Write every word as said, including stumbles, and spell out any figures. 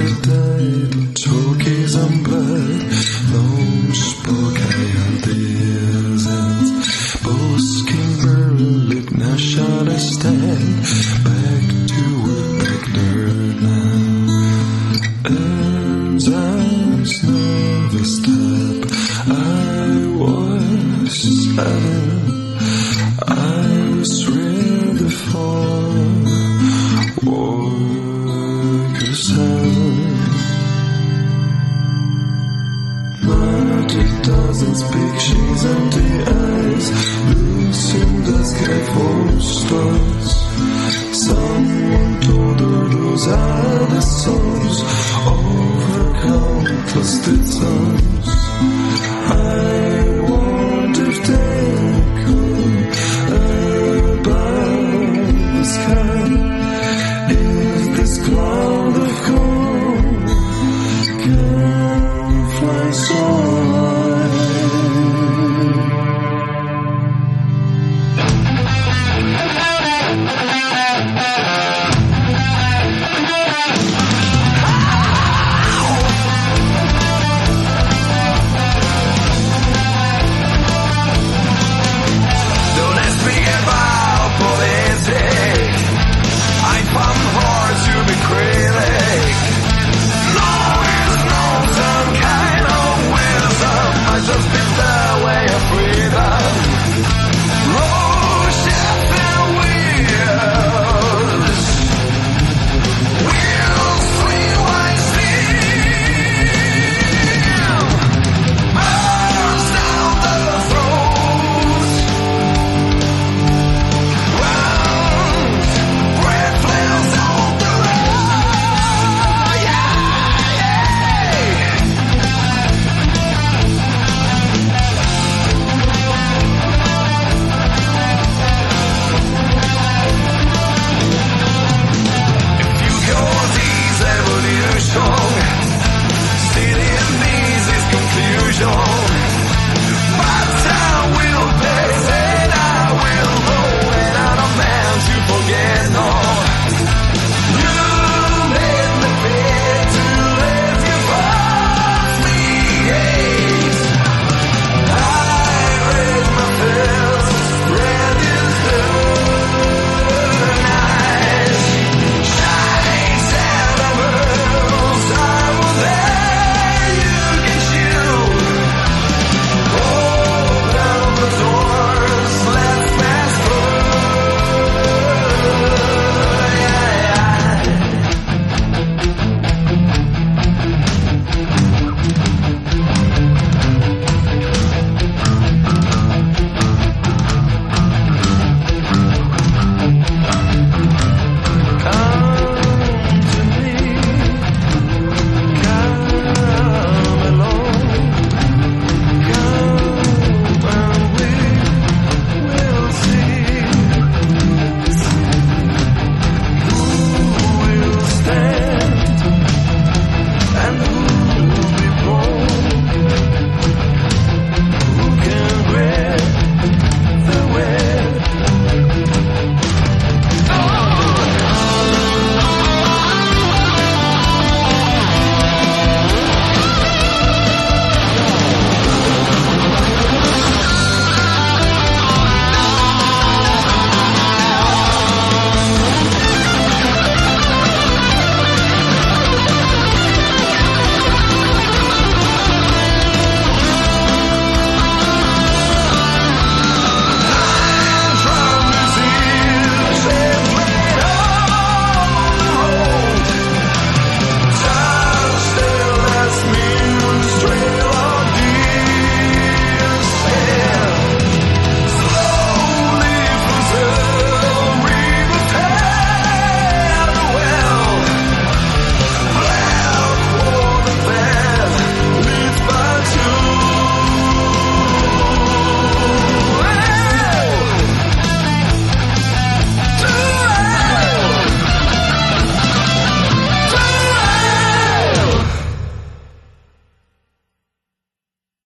died, turkeys and blood, långspåkajaldezens, Buskenberg, nationale stand, back to work, back there now. And as never step, I was silent, I was ready for workers' heaven. But it doesn't speak, she's empty eyes, losing the sky for stars. Someone told her those are the songs of her countless dead sons. I wonder if they come above the sky, if this cloud of gold can fly so high. But I will